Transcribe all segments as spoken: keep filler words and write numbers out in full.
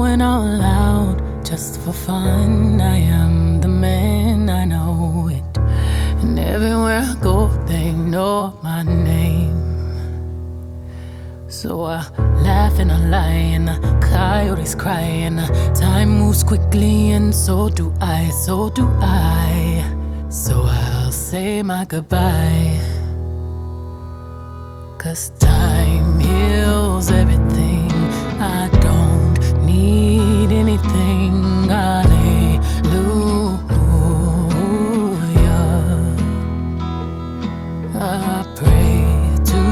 going all out just for fun. I am the man, I know it. And everywhere I go, they know my name. So I laugh and I lie and the coyotes cry and the time moves quickly and so do I, so do I. So I'll say my goodbye, 'cause time heals everything. I don't need anything. Hallelujah. I pray to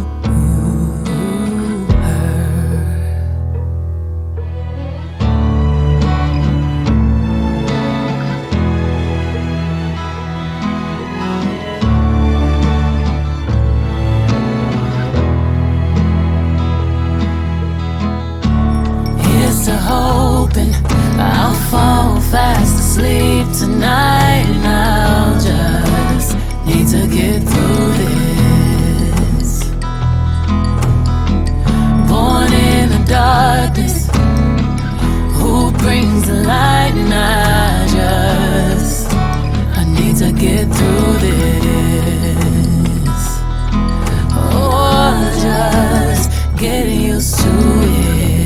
to hoping I'll fall fast asleep tonight, and I'll just need to get through this. Born in the darkness, who brings the light? And I just I need to get through this. Oh, just get used to it.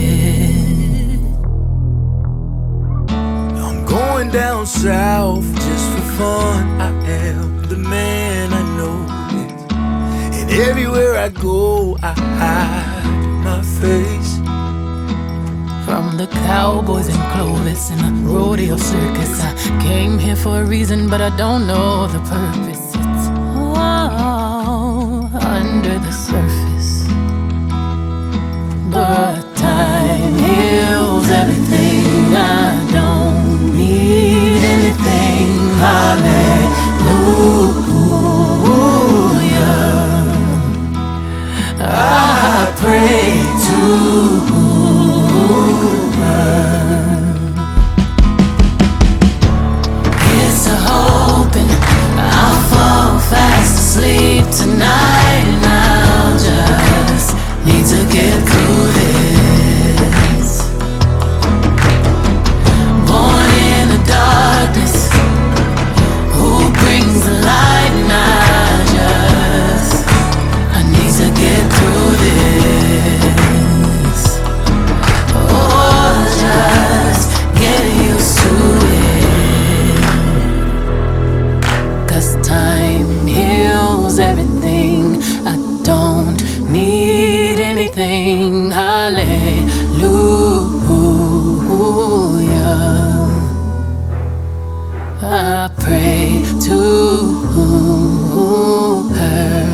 Going down south just for fun. I am the man, I know it. And everywhere I go, I hide my face. From the cowboys and Clovis and the rodeo circus, I came here for a reason, but I don't know the purpose. It's all under the surface. But time heals everything. I don't need anything. Hallelujah. I pray to her. Here's to hoping I'll fall fast asleep tonight, and I'll just need to get through this. Born in the darkness, who brings the light? And I just I need to get through this. Oh, just get used to it, 'cause time heals everything. I don't need anything. Hallelujah. I pray to her.